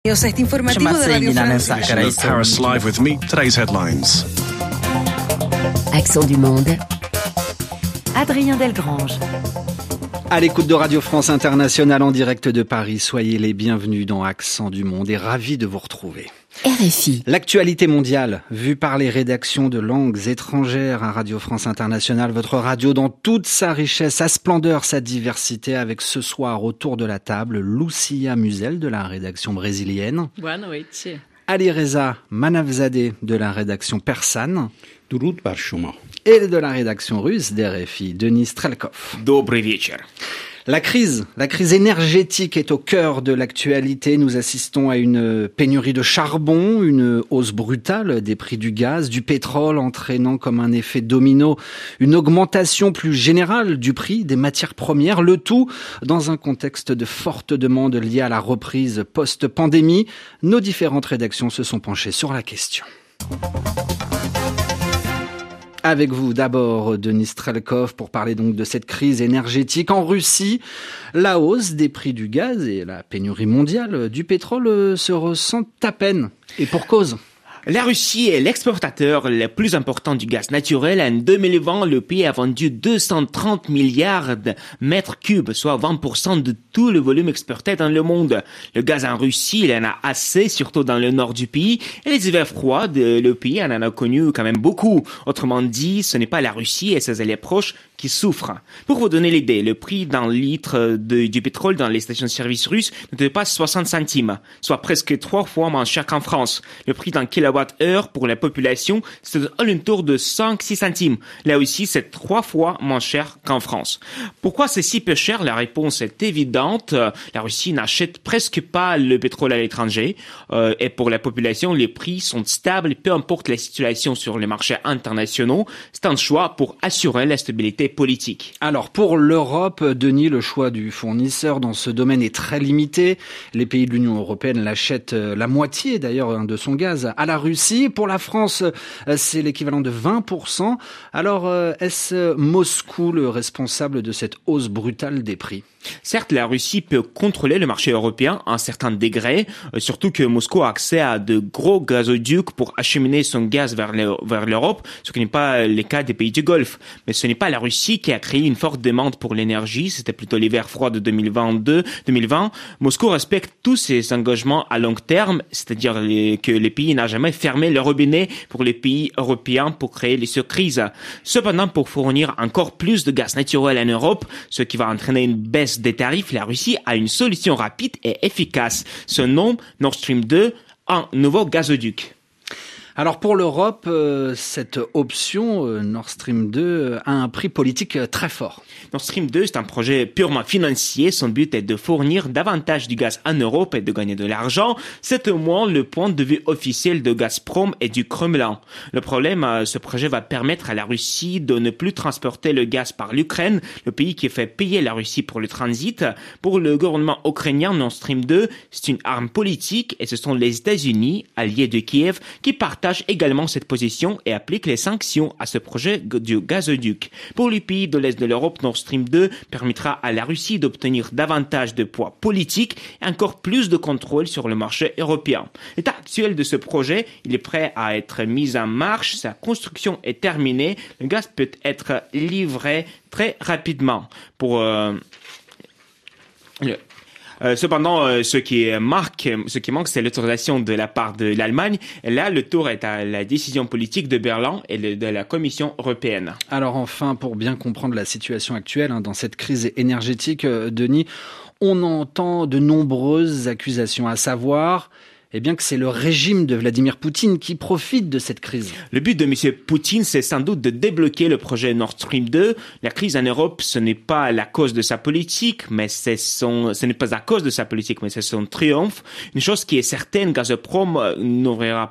O site informativo de Radio France. Paris Live with me. Today's headlines. Accent du monde. Adrien Delgrange. À l'écoute de Radio France Internationale en direct de Paris, soyez les bienvenus dans Accent du monde et ravis de vous retrouver. RFI. L'actualité mondiale, vue par les rédactions de langues étrangères à Radio France Internationale, votre radio dans toute sa richesse, sa splendeur, sa diversité, avec ce soir autour de la table, Lucia Musel de la rédaction brésilienne. Boa noite. Alireza Manavzadeh de la rédaction persane. Durut Barshuma. Et de la rédaction russe d'RFI, Denis Strelkov. Добрый вечер. La crise énergétique est au cœur de l'actualité. Nous assistons à une pénurie de charbon, une hausse brutale des prix du gaz, du pétrole, entraînant comme un effet domino une augmentation plus générale du prix des matières premières. Le tout dans un contexte de forte demande liée à la reprise post-pandémie. Nos différentes rédactions se sont penchées sur la question. Avec vous d'abord, Denis Strelkov, pour parler donc de cette crise énergétique en Russie. La hausse des prix du gaz et la pénurie mondiale du pétrole se ressentent à peine. Et pour cause. La Russie est l'exportateur le plus important du gaz naturel. En 2020, le pays a vendu 230 milliards de mètres cubes, soit 20% de tout le volume exporté dans le monde. Le gaz en Russie, il en a assez, surtout dans le nord du pays. Et les hivers froids, le pays en a connu quand même beaucoup. Autrement dit, ce n'est pas la Russie et ses alliés proches qui souffrent. Pour vous donner l'idée, le prix d'un litre du pétrole dans les stations-service russes ne dépasse 60 centimes, soit presque 3 fois moins cher qu'en France. Le prix d'un kilowatt-heure pour la population, c'est à l'entour de 5-6 centimes. Là aussi, c'est 3 fois moins cher qu'en France. Pourquoi c'est si peu cher? La réponse est évidente. La Russie n'achète presque pas le pétrole à l'étranger. Et pour la population, les prix sont stables, peu importe la situation sur les marchés internationaux. C'est un choix pour assurer la stabilité politique. Alors pour l'Europe, Denis, le choix du fournisseur dans ce domaine est très limité. Les pays de l'Union européenne l'achètent la moitié d'ailleurs de son gaz à la Russie. Pour la France, c'est l'équivalent de 20%. Alors est-ce Moscou le responsable de cette hausse brutale des prix ? Certes, la Russie peut contrôler le marché européen à un certain degré, surtout que Moscou a accès à de gros gazoducs pour acheminer son gaz vers l'Europe, ce qui n'est pas le cas des pays du Golfe. Mais ce n'est pas la Russie qui a créé une forte demande pour l'énergie, c'était plutôt l'hiver froid de 2020. Moscou respecte tous ses engagements à long terme, c'est-à-dire que les pays n'ont jamais fermé le robinet pour les pays européens pour créer les surprises. Cependant, pour fournir encore plus de gaz naturel en Europe, ce qui va entraîner une baisse des tarifs, la Russie a une solution rapide et efficace. Se nomme Nord Stream 2, un nouveau gazoduc. Alors pour l'Europe, cette option Nord Stream 2 a un prix politique très fort. Nord Stream 2, c'est un projet purement financier. Son but est de fournir davantage du gaz en Europe et de gagner de l'argent. C'est au moins le point de vue officiel de Gazprom et du Kremlin. Le problème, ce projet va permettre à la Russie de ne plus transporter le gaz par l'Ukraine, le pays qui fait payer la Russie pour le transit. Pour le gouvernement ukrainien, Nord Stream 2, c'est une arme politique et ce sont les États-Unis, alliés de Kiev, qui partagent également cette position et appliquent les sanctions à ce projet du gazoduc. Pour les pays de l'Est de l'Europe, Nord Stream 2 permettra à la Russie d'obtenir davantage de poids politique et encore plus de contrôle sur le marché européen. L'état actuel de ce projet, il est prêt à être mis en marche, sa construction est terminée, le gaz peut être livré très rapidement. Cependant, ce qui manque, c'est l'autorisation de la part de l'Allemagne. Et là, le tour est à la décision politique de Berlin et de la Commission européenne. Alors enfin, pour bien comprendre la situation actuelle dans cette crise énergétique, Denis, on entend de nombreuses accusations, à savoir que c'est le régime de Vladimir Poutine qui profite de cette crise. Le but de M. Poutine, c'est sans doute de débloquer le projet Nord Stream 2. La crise en Europe, ce n'est pas la cause de sa politique, mais ce n'est pas à cause de sa politique, mais c'est son triomphe. Une chose qui est certaine, Gazprom n'ouvrira pas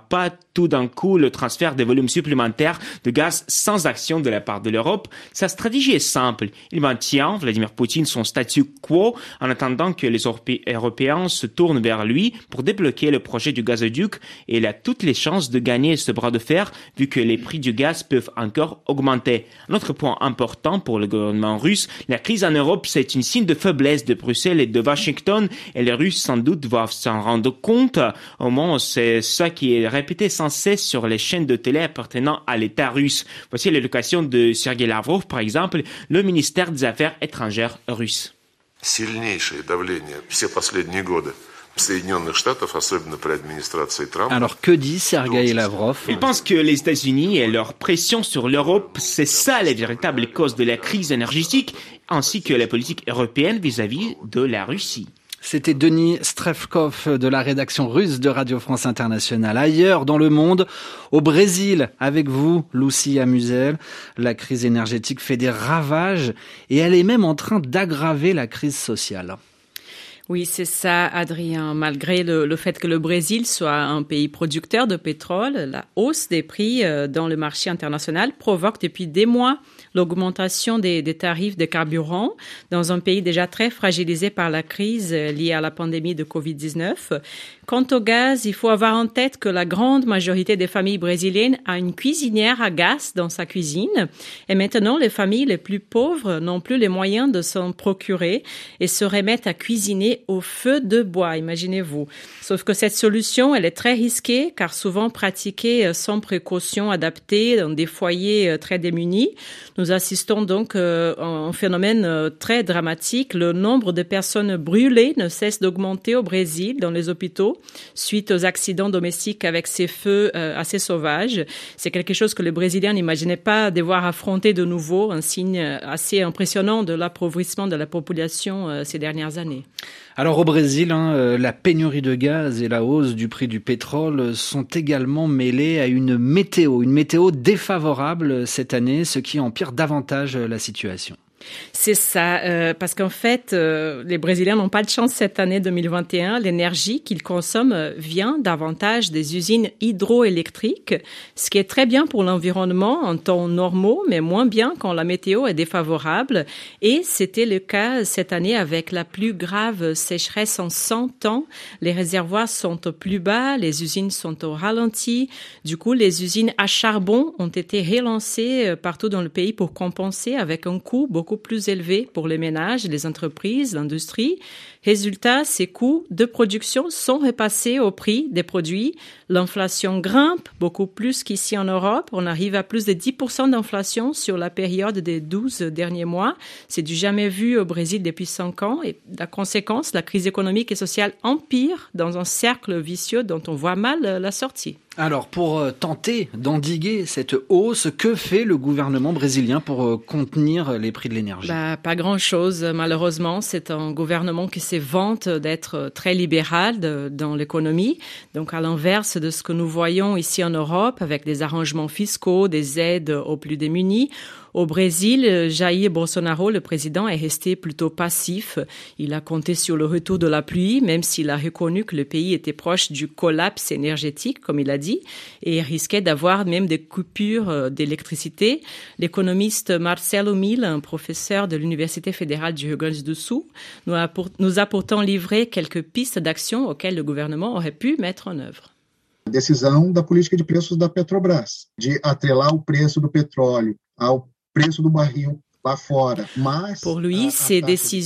tout d'un coup le transfert de volumes supplémentaires de gaz sans action de la part de l'Europe. Sa stratégie est simple. Il maintient, Vladimir Poutine, son statu quo en attendant que les Européens se tournent vers lui pour débloquer le projet du gazoduc, et il a toutes les chances de gagner ce bras de fer vu que les prix du gaz peuvent encore augmenter. Un autre point important pour le gouvernement russe, la crise en Europe, c'est une signe de faiblesse de Bruxelles et de Washington, et les Russes sans doute doivent s'en rendre compte. Au moins, c'est ça qui est répété sans cesse sur les chaînes de télé appartenant à l'État russe. Voici l'élocution de Sergei Lavrov, par exemple, le ministère des Affaires étrangères russe. Сильнейшее давление все последние годы Соединенных Штатов, особенно при администрации Трампа. Alors que dit Sergei Lavrov? Il pense que les États-Unis et leur pression sur l'Europe, c'est ça la véritable cause de la crise énergétique, ainsi que la politique européenne vis-à-vis de la Russie. C'était Denis Strefkov de la rédaction russe de Radio France Internationale. Ailleurs dans le monde, au Brésil, avec vous, Lucia Musel, la crise énergétique fait des ravages et elle est même en train d'aggraver la crise sociale. Oui, c'est ça, Adrien. Malgré le fait que le Brésil soit un pays producteur de pétrole, la hausse des prix dans le marché international provoque depuis des mois l'augmentation des tarifs de carburant dans un pays déjà très fragilisé par la crise liée à la pandémie de Covid-19. Quant au gaz, il faut avoir en tête que la grande majorité des familles brésiliennes a une cuisinière à gaz dans sa cuisine. Et maintenant, les familles les plus pauvres n'ont plus les moyens de s'en procurer et se remettent à cuisiner au feu de bois, imaginez-vous. Sauf que cette solution, elle est très risquée car souvent pratiquée sans précaution adaptée dans des foyers très démunis. Nous assistons donc à un phénomène très dramatique. Le nombre de personnes brûlées ne cesse d'augmenter au Brésil, dans les hôpitaux, suite aux accidents domestiques avec ces feux assez sauvages. C'est quelque chose que les Brésiliens n'imaginaient pas devoir affronter de nouveau, un signe assez impressionnant de l'appauvrissement de la population ces dernières années. Alors au Brésil, la pénurie de gaz et la hausse du prix du pétrole sont également mêlées à une météo défavorable cette année, ce qui empire davantage la situation. C'est ça, parce qu'en fait, les Brésiliens n'ont pas de chance cette année 2021. L'énergie qu'ils consomment vient davantage des usines hydroélectriques, ce qui est très bien pour l'environnement en temps normaux, mais moins bien quand la météo est défavorable. Et c'était le cas cette année avec la plus grave sécheresse en 100 ans. Les réservoirs sont au plus bas, les usines sont au ralenti. Du coup, les usines à charbon ont été relancées partout dans le pays pour compenser avec un coût beaucoup plus élevé pour les ménages, les entreprises, l'industrie. Résultat, ces coûts de production sont repassés au prix des produits. L'inflation grimpe beaucoup plus qu'ici en Europe. On arrive à plus de 10% d'inflation sur la période des 12 derniers mois. C'est du jamais vu au Brésil depuis 5 ans. Et la conséquence, la crise économique et sociale empire dans un cercle vicieux dont on voit mal la sortie. Alors, pour tenter d'endiguer cette hausse, que fait le gouvernement brésilien pour contenir les prix de l'énergie ? Pas grand-chose, malheureusement. C'est un gouvernement qui se vante d'être très libéral dans l'économie. Donc, à l'inverse de ce que nous voyons ici en Europe, avec des arrangements fiscaux, des aides aux plus démunis. Au Brésil, Jair Bolsonaro, le président, est resté plutôt passif. Il a compté sur le retour de la pluie, même s'il a reconnu que le pays était proche du collapse énergétique, comme il a dit, et risquait d'avoir même des coupures d'électricité. L'économiste Marcelo Mil, un professeur de l'Université fédérale du Rio Grande do Sul, nous a pourtant livré quelques pistes d'action auxquelles le gouvernement aurait pu mettre en œuvre. Decisão da política de preços da Petrobras, de atrelar o preço do petróleo ao preço do barril lá fora. Pour lui, les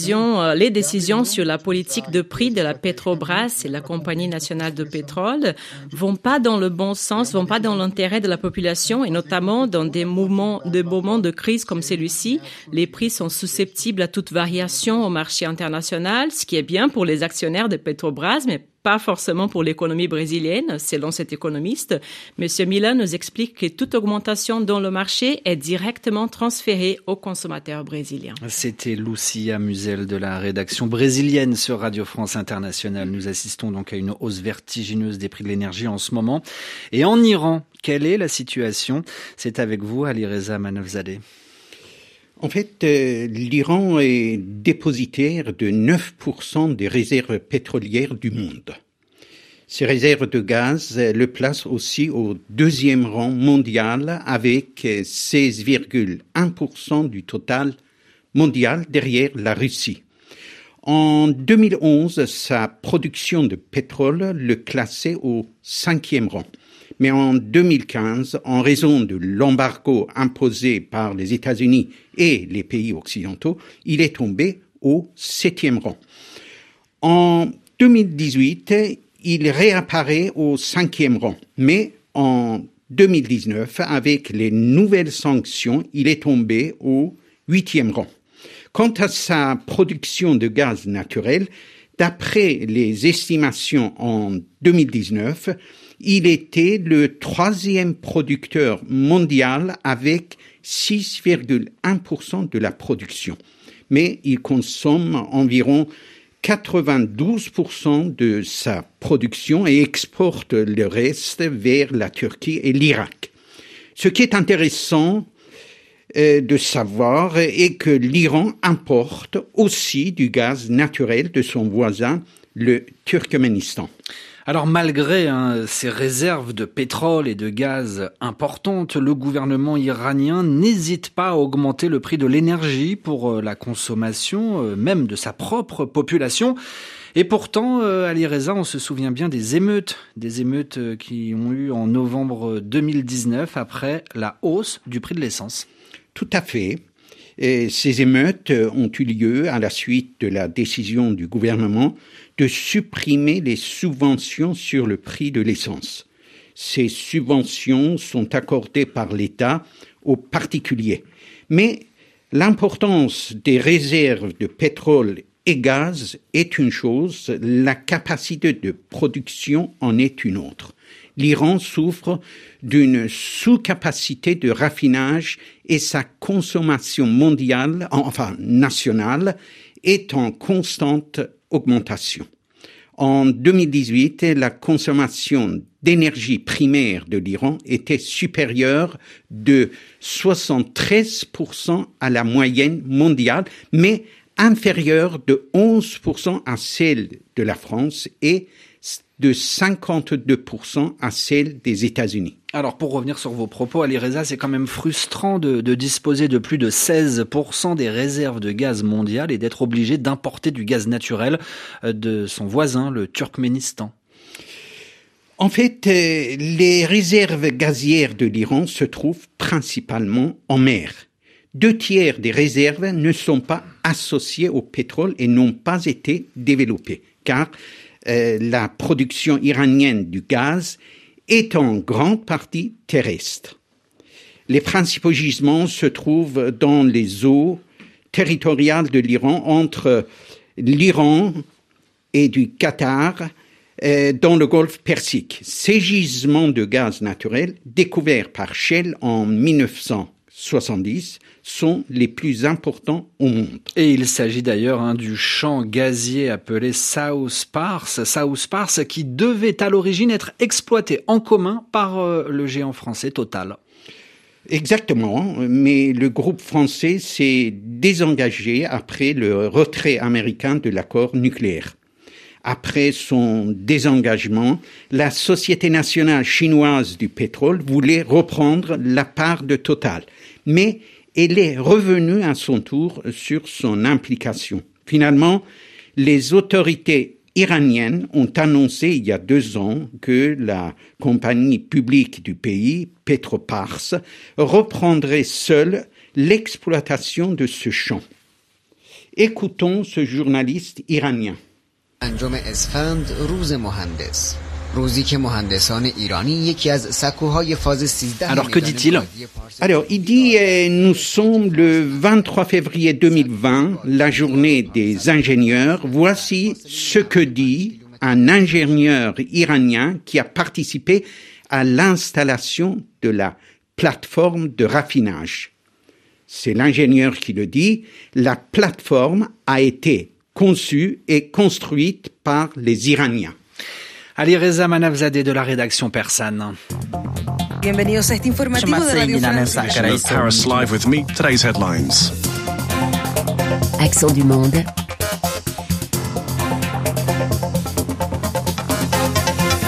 décisions sur la politique de prix de la Petrobras et la Compagnie nationale de pétrole vont pas dans le bon sens, vont pas dans l'intérêt de la population et notamment dans des moments de crise comme celui-ci. Les prix sont susceptibles à toute variation au marché international, ce qui est bien pour les actionnaires de Petrobras, mais pas forcément pour l'économie brésilienne, selon cet économiste. Monsieur Milan nous explique que toute augmentation dans le marché est directement transférée aux consommateurs brésiliens. C'était Lucia Musel de la rédaction brésilienne sur Radio France Internationale. Nous assistons donc à une hausse vertigineuse des prix de l'énergie en ce moment. Et en Iran, quelle est la situation ? C'est avec vous, Alireza Manavzadeh. En fait, l'Iran est dépositaire de 9% des réserves pétrolières du monde. Ces réserves de gaz le placent aussi au 2e rang mondial avec 16,1% du total mondial derrière la Russie. En 2011, sa production de pétrole le classait au 5e rang. Mais en 2015, en raison de l'embargo imposé par les États-Unis et les pays occidentaux, il est tombé au 7e rang. En 2018, il réapparaît au 5e rang. Mais en 2019, avec les nouvelles sanctions, il est tombé au 8e rang. Quant à sa production de gaz naturel, d'après les estimations en 2019, il était le 3e producteur mondial avec 6,1% de la production. Mais il consomme environ 92% de sa production et exporte le reste vers la Turquie et l'Irak. Ce qui est intéressant de savoir est que l'Iran importe aussi du gaz naturel de son voisin, le Turkménistan. Alors malgré ces réserves de pétrole et de gaz importantes, le gouvernement iranien n'hésite pas à augmenter le prix de l'énergie pour la consommation, même de sa propre population. Et pourtant, Ali Reza, on se souvient bien des émeutes qui ont eu en novembre 2019 après la hausse du prix de l'essence. Tout à fait. Et ces émeutes ont eu lieu à la suite de la décision du gouvernement de supprimer les subventions sur le prix de l'essence. Ces subventions sont accordées par l'État aux particuliers. Mais l'importance des réserves de pétrole et gaz est une chose, la capacité de production en est une autre. L'Iran souffre d'une sous-capacité de raffinage et sa consommation nationale est en constante augmentation. En 2018, la consommation d'énergie primaire de l'Iran était supérieure de 73% à la moyenne mondiale, mais inférieure de 11% à celle de la France et de 52% à celle des États-Unis. Alors pour revenir sur vos propos, Ali Reza, c'est quand même frustrant de disposer de plus de 16% des réserves de gaz mondiales et d'être obligé d'importer du gaz naturel de son voisin, le Turkménistan. En fait, les réserves gazières de l'Iran se trouvent principalement en mer. 2/3 des réserves ne sont pas associées au pétrole et n'ont pas été développées, car la production iranienne du gaz est en grande partie terrestre. Les principaux gisements se trouvent dans les eaux territoriales de l'Iran, entre l'Iran et du Qatar, dans le golfe Persique. Ces gisements de gaz naturel, découverts par Shell en 1970, sont les plus importants au monde. Et il s'agit d'ailleurs du champ gazier appelé South Pars, qui devait à l'origine être exploité en commun par le géant français Total. Exactement, mais le groupe français s'est désengagé après le retrait américain de l'accord nucléaire. Après son désengagement, la Société nationale chinoise du pétrole voulait reprendre la part de Total, mais elle est revenue à son tour sur son implication. Finalement, les autorités iraniennes ont annoncé il y a 2 ans que la compagnie publique du pays, Petropars, reprendrait seule l'exploitation de ce champ. Écoutons ce journaliste iranien. Alors que dit-il ? Alors, il dit nous sommes le 23 février 2020, la journée des ingénieurs. Voici ce que dit un ingénieur iranien qui a participé à l'installation de la plateforme de raffinage. C'est l'ingénieur qui le dit. La plateforme a été conçue et construite par les Iraniens. Ali Reza Manavzadeh de la rédaction persane. Bienvenidos a este informativo de Radio France. Paris Live with me. Today's headlines. Accent du monde.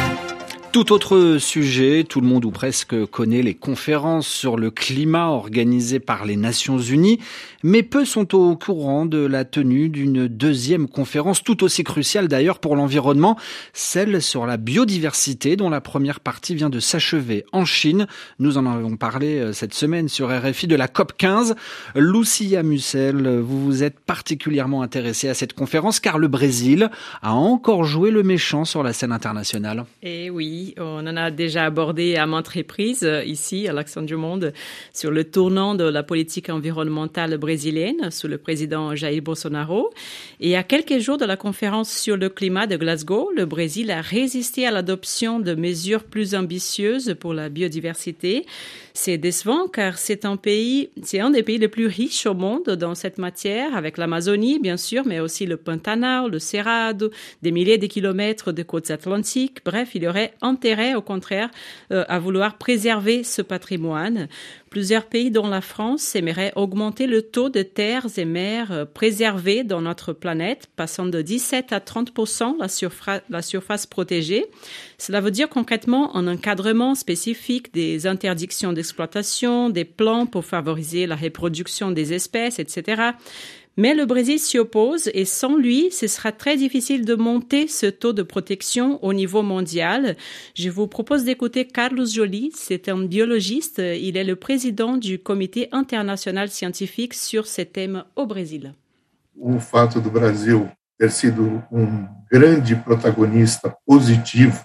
Tout autre sujet, tout le monde ou presque connaît les conférences sur le climat organisées par les Nations Unies, mais peu sont au courant de la tenue d'une deuxième conférence tout aussi cruciale d'ailleurs pour l'environnement, celle sur la biodiversité dont la première partie vient de s'achever en Chine. Nous en avons parlé cette semaine sur RFI de la COP15. Lucia Mussel, vous vous êtes particulièrement intéressée à cette conférence car le Brésil a encore joué le méchant sur la scène internationale. Et oui, on en a déjà abordé à maintes reprises ici à l'Accent du Monde sur le tournant de la politique environnementale brésilienne sous le président Jair Bolsonaro. Et à quelques jours de la conférence sur le climat de Glasgow, le Brésil a résisté à l'adoption de mesures plus ambitieuses pour la biodiversité. C'est décevant car c'est un des pays les plus riches au monde dans cette matière, avec l'Amazonie bien sûr, mais aussi le Pantanal, le Cerrado, des milliers de kilomètres de côtes atlantiques. Bref, il y aurait intérêt au contraire à vouloir préserver ce patrimoine. Plusieurs pays dont la France aimeraient augmenter le taux de terres et mers préservées dans notre planète, passant de 17 à 30% la surface protégée. Cela veut dire concrètement un encadrement spécifique des interdictions d'exploitation, des plans pour favoriser la reproduction des espèces, etc. Mais le Brésil s'y oppose et sans lui, ce sera très difficile de monter ce taux de protection au niveau mondial. Je vous propose d'écouter Carlos Joly, c'est un biologiste, il est le président du Comité international scientifique sur ces thèmes au Brésil. O fato do Brasil ter sido grande protagonista positivo.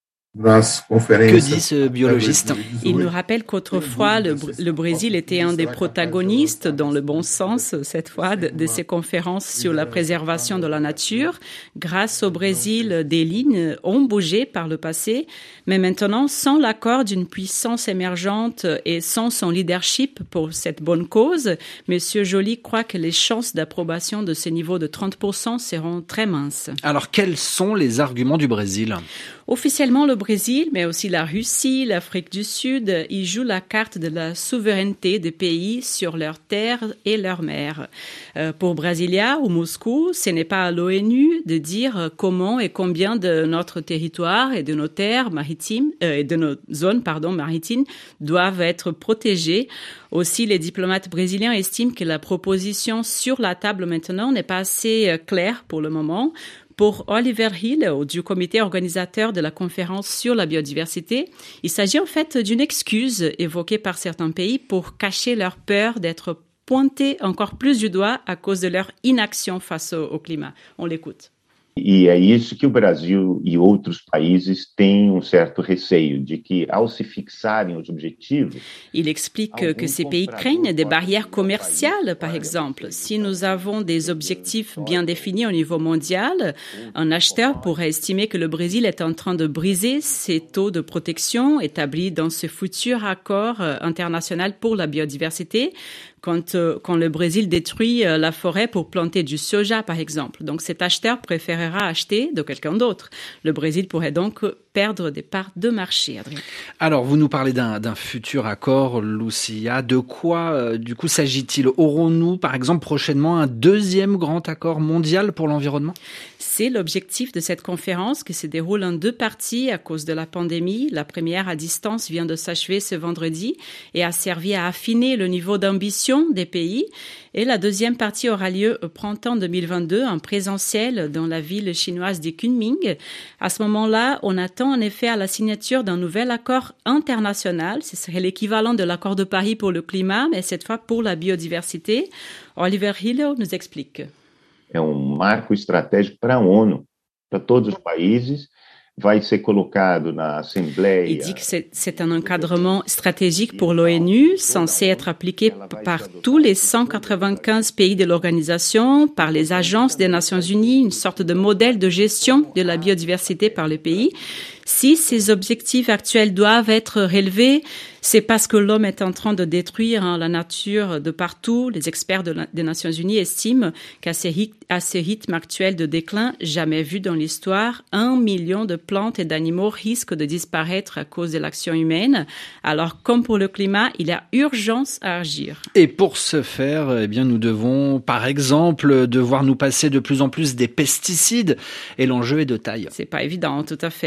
Que dit ce biologiste? Il nous rappelle qu'autrefois, le Brésil était un des protagonistes, dans le bon sens, cette fois, de ces conférences sur la préservation de la nature. Grâce au Brésil, des lignes ont bougé par le passé, mais maintenant, sans l'accord d'une puissance émergente et sans son leadership pour cette bonne cause, M. Joly croit que les chances d'approbation de ce niveau de 30% seront très minces. Alors, quels sont les arguments du Brésil? Officiellement, le Brésil, mais aussi la Russie, l'Afrique du Sud, ils jouent la carte de la souveraineté des pays sur leurs terres et leurs mers. Pour Brasilia ou Moscou, ce n'est pas à l'ONU de dire comment et combien de notre territoire et de nos terres maritimes, et de nos zones, maritimes, doivent être protégées. Aussi, les diplomates brésiliens estiment que la proposition sur la table maintenant n'est pas assez claire pour le moment. Pour Oliver Hill, du comité organisateur de la conférence sur la biodiversité, il s'agit en fait d'une excuse évoquée par certains pays pour cacher leur peur d'être pointés encore plus du doigt à cause de leur inaction face au climat. On l'écoute. E é isso que o Brasil e outros países têm certo receio de que, ao se fixarem os objetivos... Il explique que ces pays craignent des barrières commerciales, par exemple. Si nous avons des objectifs bien définis au niveau mondial, un acheteur pourrait estimer que le Brésil est en train de briser ses taux de protection établis dans ce futur accord international pour la biodiversité. Quand le Brésil détruit la forêt pour planter du soja, par exemple. Donc, cet acheteur préférera acheter de quelqu'un d'autre. Le Brésil pourrait donc perdre des parts de marché, Adrien. Alors, vous nous parlez d'un futur accord, Lucia. De quoi, du coup, s'agit-il? Aurons-nous, par exemple, prochainement un deuxième grand accord mondial pour l'environnement? C'est l'objectif de cette conférence qui se déroule en deux parties à cause de la pandémie. La première à distance vient de s'achever ce vendredi et a servi à affiner le niveau d'ambition des pays. Et la deuxième partie aura lieu au printemps 2022 en présentiel dans la ville chinoise de Kunming. À ce moment-là, on attend en effet à la signature d'un nouvel accord international. Ce serait l'équivalent de l'accord de Paris pour le climat, mais cette fois pour la biodiversité. Oliver Hill nous explique. É marco estratégico para a ONU, para todos os países. Vai ser colocado na Assembleia. Il dit que c'est un encadrement stratégique pour l'ONU, censé être appliqué par tous les 195 pays de l'organisation, par les agences des Nations Unies, une sorte de modèle de gestion de la biodiversité par les pays. Si ces objectifs actuels doivent être relevés, c'est parce que l'homme est en train de détruire la nature de partout. Les experts des Nations Unies estiment qu'à ces rythmes actuels de déclin, jamais vu dans l'histoire, 1 million de plantes et d'animaux risquent de disparaître à cause de l'action humaine. Alors, comme pour le climat, il y a urgence à agir. Et pour ce faire, eh bien, nous devons, par exemple, devoir nous passer de plus en plus des pesticides. Et l'enjeu est de taille. C'est pas évident, tout à fait. Le but,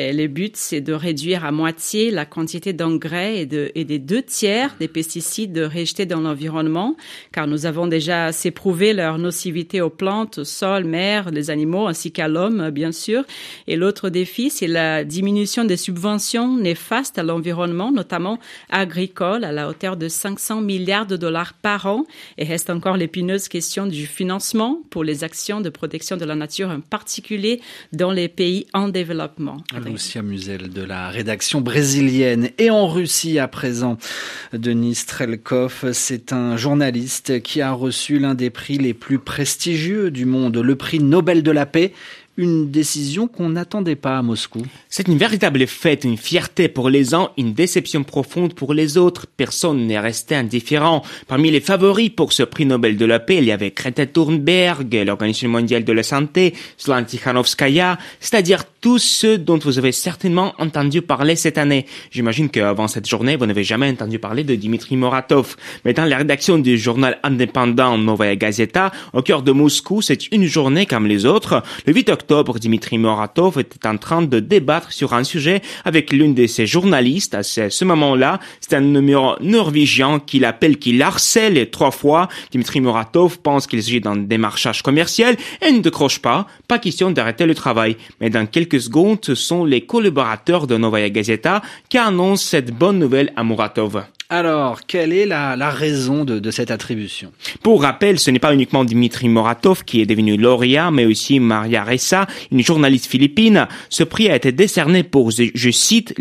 but, c'est de réduire à moitié la quantité d'engrais et des 2/3 des pesticides rejetés dans l'environnement, car nous avons déjà assez prouvé leur nocivité aux plantes, au sol, mer, les animaux, ainsi qu'à l'homme, bien sûr. Et l'autre défi, c'est la diminution des subventions néfastes à l'environnement, notamment agricoles, à la hauteur de 500 milliards de dollars par an. Et reste encore l'épineuse question du financement pour les actions de protection de la nature, en particulier dans les pays en développement. Lucia Musel de la rédaction brésilienne. Et en Russie à présent, Denis Strelkov, c'est un journaliste qui a reçu l'un des prix les plus prestigieux du monde, le prix Nobel de la paix. Une décision qu'on n'attendait pas à Moscou. C'est une véritable fête, une fierté pour les uns, une déception profonde pour les autres. Personne n'est resté indifférent. Parmi les favoris pour ce prix Nobel de la paix, il y avait Greta Thunberg, l'Organisation mondiale de la santé, Svetlana Tikhanovskaya, c'est-à-dire tous ceux dont vous avez certainement entendu parler cette année. J'imagine qu'avant cette journée, vous n'avez jamais entendu parler de Dmitri Muratov. Mais dans la rédaction du journal indépendant Novaya Gazeta, au cœur de Moscou, c'est une journée comme les autres. Le 8 octobre, Dmitri Muratov était en train de débattre sur un sujet avec l'une de ses journalistes. À ce moment-là, c'est un numéro norvégien qui harcèle 3 fois. Dmitri Muratov pense qu'il s'agit d'un démarchage commercial et ne décroche pas. Pas question d'arrêter le travail. Mais dans quelques secondes, ce sont les collaborateurs de Novaya Gazeta qui annoncent cette bonne nouvelle à Muratov. Alors, quelle est la raison de cette attribution? Pour rappel, ce n'est pas uniquement Dmitri Muratov qui est devenu lauréat, mais aussi Maria Ressa, une journaliste philippine. Ce prix a été décerné pour, je cite,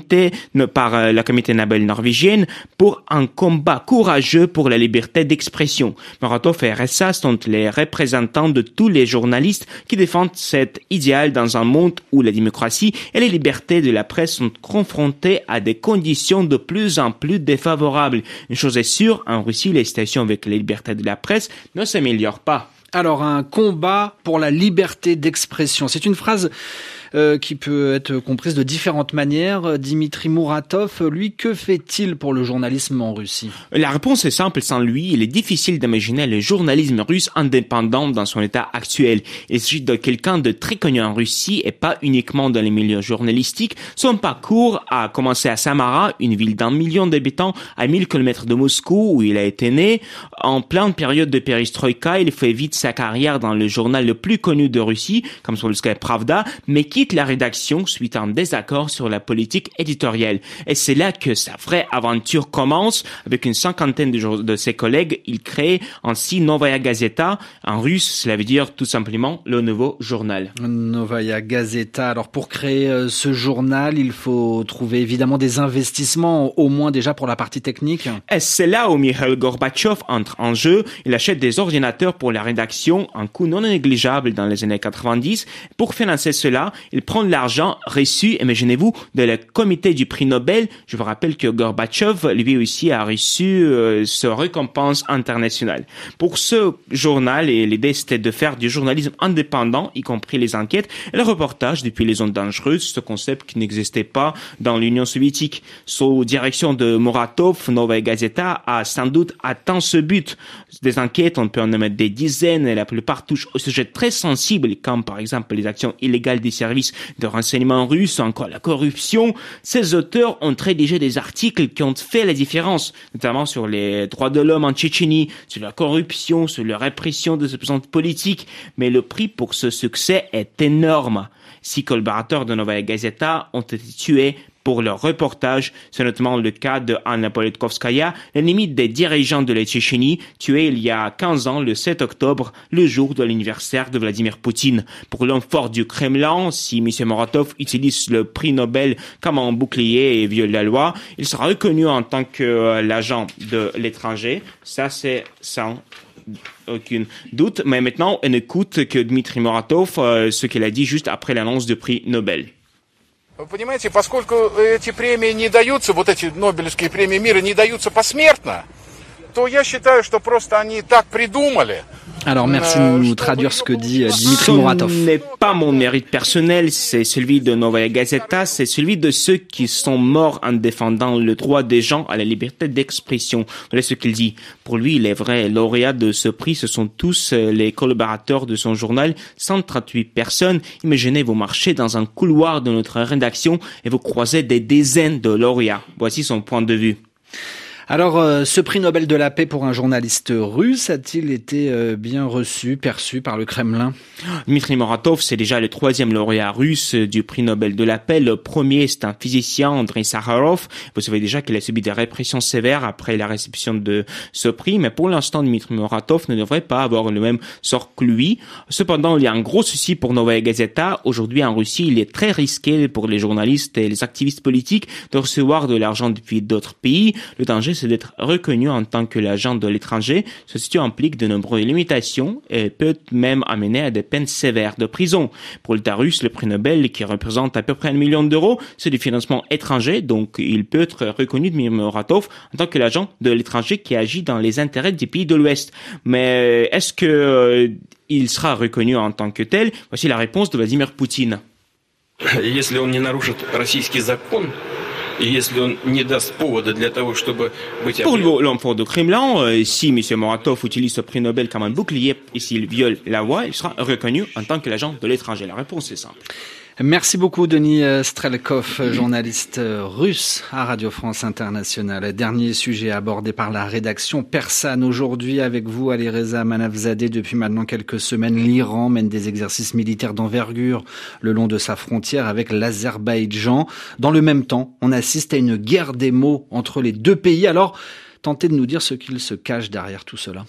par la comité Nobel norvégienne pour un combat courageux pour la liberté d'expression. Muratov et Ressa sont les représentants de tous les journalistes qui défendent cet idéal dans un monde où la démocratie et les libertés de la presse sont confrontées à des conditions de plus en plus défavorables. Une chose est sûre, en Russie, les situations avec la liberté de la presse ne s'améliorent pas. Alors, un combat pour la liberté d'expression, c'est une phrase qui peut être comprise de différentes manières. Dmitri Muratov, lui, que fait-il pour le journalisme en Russie? La réponse est simple. Sans lui, il est difficile d'imaginer le journalisme russe indépendant dans son état actuel. Il s'agit de quelqu'un de très connu en Russie et pas uniquement dans les milieux journalistiques. Son parcours a commencé à Samara, une ville d'1 million d'habitants à 1000 km de Moscou où il a été né. En pleine période de perestroïka, il fait vite sa carrière dans le journal le plus connu de Russie, comme Komsomolskaya Pravda, mais quitte la rédaction suite à un désaccord sur la politique éditoriale. Et c'est là que sa vraie aventure commence. Avec une 50aine de ses collègues, il crée ainsi Novaya Gazeta. En russe, cela veut dire tout simplement le nouveau journal. Novaya Gazeta. Alors pour créer ce journal, il faut trouver évidemment des investissements, au moins déjà pour la partie technique. Et c'est là où Mikhail Gorbatchev entre en jeu. Il achète des ordinateurs pour la rédaction, un coût non négligeable dans les années 90. Pour financer cela, il prend de l'argent reçu, imaginez-vous, de la comité du prix Nobel. Je vous rappelle que Gorbatchev, lui aussi, a reçu ce récompense internationale. Pour ce journal, et l'idée c'était de faire du journalisme indépendant, y compris les enquêtes et le reportage depuis les zones dangereuses, ce concept qui n'existait pas dans l'Union soviétique. Sous direction de Muratov, Novaya Gazeta a sans doute atteint ce but. Des enquêtes, on peut en mettre des dizaines, et la plupart touchent au sujet très sensible, comme par exemple les actions illégales des services de renseignement russes, encore la corruption. Ces auteurs ont rédigé des articles qui ont fait la différence, notamment sur les droits de l'homme en Tchétchénie, sur la corruption, sur la répression des opposants politiques. Mais le prix pour ce succès est énorme. 6 collaborateurs de Novaya Gazeta ont été tués pour leur reportage. C'est notamment le cas de Anna Politkovskaya, l'ennemi des dirigeants de la Tchétchénie, tuée il y a 15 ans, le 7 octobre, le jour de l'anniversaire de Vladimir Poutine. Pour l'homme fort du Kremlin, si M. Muratov utilise le prix Nobel comme un bouclier et viole la loi, il sera reconnu en tant que l'agent de l'étranger. Ça, c'est sans aucun doute. Mais maintenant, on écoute que Dmitri Muratov, ce qu'il a dit juste après l'annonce du prix Nobel. Вы понимаете, поскольку эти премии не даются, вот эти Нобелевские премии мира не даются посмертно, то я считаю, что просто они так придумали, Alors merci de nous traduire ce que dit Dimitri Muratov. Ce n'est pas mon mérite personnel, c'est celui de Novaya Gazeta, c'est celui de ceux qui sont morts en défendant le droit des gens à la liberté d'expression. Voilà ce qu'il dit. Pour lui, les vrais lauréats de ce prix, ce sont tous les collaborateurs de son journal, 138 personnes. Imaginez, vous marchez dans un couloir de notre rédaction et vous croisez des dizaines de lauréats. Voici son point de vue. Alors, ce prix Nobel de la paix pour un journaliste russe a-t-il été bien reçu, perçu par le Kremlin? Dmitri Muratov, c'est déjà le 3e lauréat russe du prix Nobel de la paix. Le premier, c'est un physicien, Andrei Sakharov. Vous savez déjà qu'il a subi des répressions sévères après la réception de ce prix, mais pour l'instant, Dmitri Muratov ne devrait pas avoir le même sort que lui. Cependant, il y a un gros souci pour Novaya Gazeta. Aujourd'hui, en Russie, il est très risqué pour les journalistes et les activistes politiques de recevoir de l'argent depuis d'autres pays. Le danger, c'est d'être reconnu en tant que l'agent de l'étranger. Ceci implique de nombreuses limitations et peut même amener à des peines sévères de prison. Pour l'État russe, le prix Nobel, qui représente à peu près 1 million d'euros, c'est du financement étranger, donc il peut être reconnu de Muratov en tant que l'agent de l'étranger qui agit dans les intérêts des pays de l'Ouest. Mais est-ce que il sera reconnu en tant que tel? Voici la réponse de Vladimir Poutine. Если он не нарушит российский закон, Pour l'enfant de Kremlin, si M. Muratov utilise ce prix Nobel comme un bouclier et s'il viole la loi, il sera reconnu en tant que l'agent de l'étranger. La réponse est simple. Merci beaucoup Denis Strelkov, journaliste russe à Radio France Internationale. Dernier sujet abordé par la rédaction persane aujourd'hui avec vous, Alireza Manafzadeh. Depuis maintenant quelques semaines, l'Iran mène des exercices militaires d'envergure le long de sa frontière avec l'Azerbaïdjan. Dans le même temps, on assiste à une guerre des mots entre les deux pays. Alors, tentez de nous dire ce qu'il se cache derrière tout cela.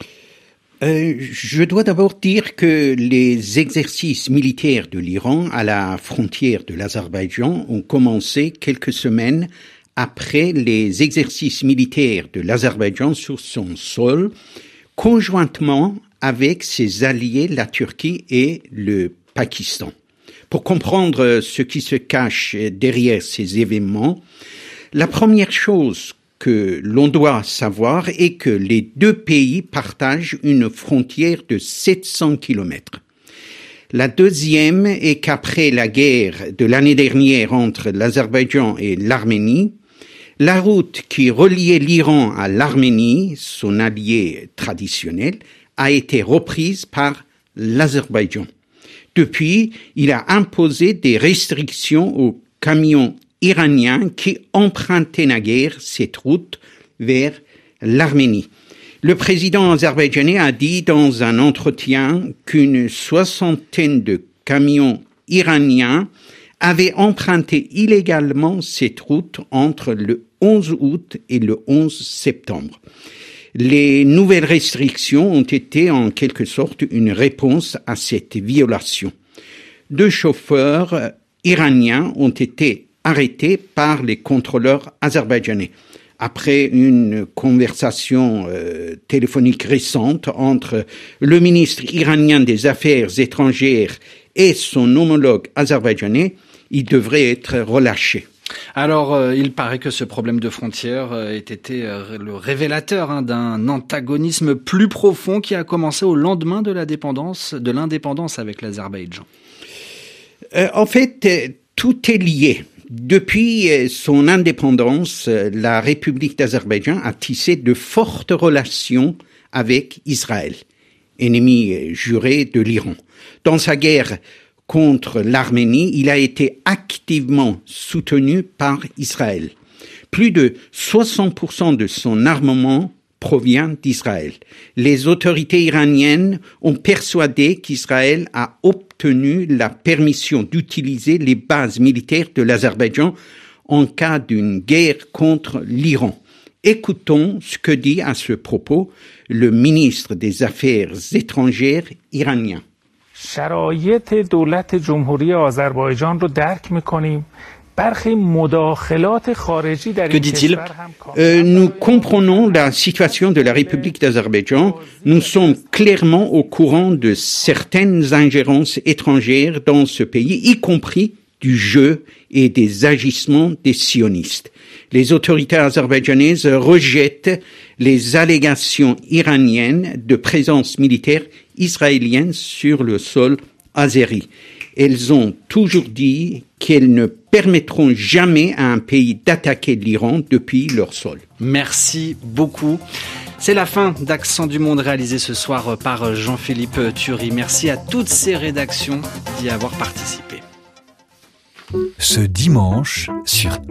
Je dois d'abord dire que les exercices militaires de l'Iran à la frontière de l'Azerbaïdjan ont commencé quelques semaines après les exercices militaires de l'Azerbaïdjan sur son sol, conjointement avec ses alliés, la Turquie et le Pakistan. Pour comprendre ce qui se cache derrière ces événements, la première chose que l'on doit savoir est que les deux pays partagent une frontière de 700 kilomètres. La deuxième est qu'après la guerre de l'année dernière entre l'Azerbaïdjan et l'Arménie, la route qui reliait l'Iran à l'Arménie, son allié traditionnel, a été reprise par l'Azerbaïdjan. Depuis, il a imposé des restrictions aux camions iraniens qui empruntaient naguère cette route vers l'Arménie. Le président azerbaïdjanais a dit dans un entretien qu'une 60aine de camions iraniens avaient emprunté illégalement cette route entre le 11 août et le 11 septembre. Les nouvelles restrictions ont été en quelque sorte une réponse à cette violation. 2 chauffeurs iraniens ont été arrêtés par les contrôleurs azerbaïdjanais. Après une conversation téléphonique récente entre le ministre iranien des Affaires étrangères et son homologue azerbaïdjanais, il devrait être relâché. Alors, il paraît que ce problème de frontière ait été le révélateur d'un antagonisme plus profond qui a commencé au lendemain de l'indépendance avec l'Azerbaïdjan. En fait, tout est lié. Depuis son indépendance, la République d'Azerbaïdjan a tissé de fortes relations avec Israël, ennemi juré de l'Iran. Dans sa guerre contre l'Arménie, il a été activement soutenu par Israël. Plus de 60% de son armement provient d'Israël. Les autorités iraniennes ont persuadé qu'Israël a obtenu la permission d'utiliser les bases militaires de l'Azerbaïdjan en cas d'une guerre contre l'Iran. Écoutons ce que dit à ce propos le ministre des Affaires étrangères iranien. شرایط دولت جمهوری آذربایجان رو درک می‌کنیم. Que dit-il? Nous comprenons la situation de la République d'Azerbaïdjan. Nous sommes clairement au courant de certaines ingérences étrangères dans ce pays, y compris du jeu et des agissements des sionistes. Les autorités azerbaïdjanaises rejettent les allégations iraniennes de présence militaire israélienne sur le sol azéri. Elles ont toujours dit qu'elles ne permettront jamais à un pays d'attaquer l'Iran depuis leur sol. Merci beaucoup. C'est la fin d'Accent du Monde réalisé ce soir par Jean-Philippe Thury. Merci à toutes ces rédactions d'y avoir participé. Ce dimanche sur